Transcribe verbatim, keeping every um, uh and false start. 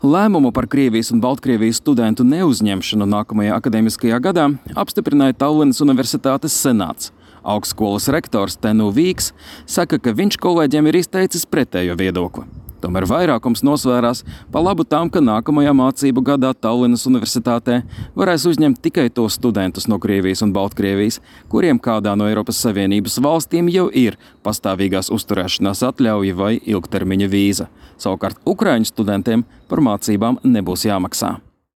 Lēmumu par Krievijas un Baltkrievijas studentu neuzņemšanu nākamajā akadēmiskajā gadā apstiprināja Tallinas Universitātes senāts. Augstskolas rektors Tenu Vīks saka, ka viņš kolēģiem ir izteicis pretējo viedokli. Tomēr vairākums nosvērās pa labu tām, ka nākamajā mācību gadā Tallinas Universitātē varēs uzņemt tikai tos studentus no Krievijas un Baltkrievijas, kuriem kādā no Eiropas Savienības valstīm jau ir pastāvīgās uzturēšanās atļauja vai ilgtermiņa vīza. Savukārt Ukraiņu studentiem par mācībām nebūs jāmaksā.